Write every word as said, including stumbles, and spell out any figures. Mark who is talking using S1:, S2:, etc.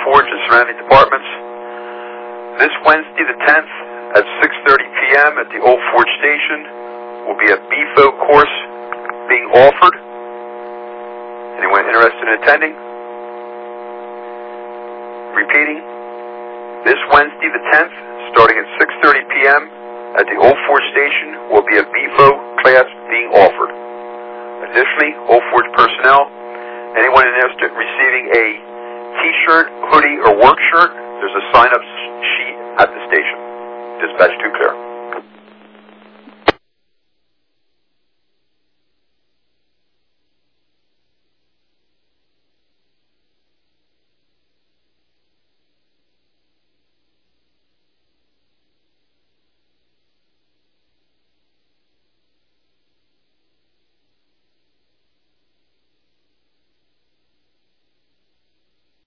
S1: Forge and surrounding departments. This Wednesday the tenth at six thirty p.m. at the Old Forge Station will be a B F O course being offered. Anyone interested in attending? Repeating, this Wednesday the tenth, starting at six thirty p.m. at the Old Forge Station will be a B F O class being offered. Additionally, Old Forge personnel, anyone interested in receiving a T-shirt, hoodie, or work shirt, there's a sign-up sheet at the station. Dispatch two clear.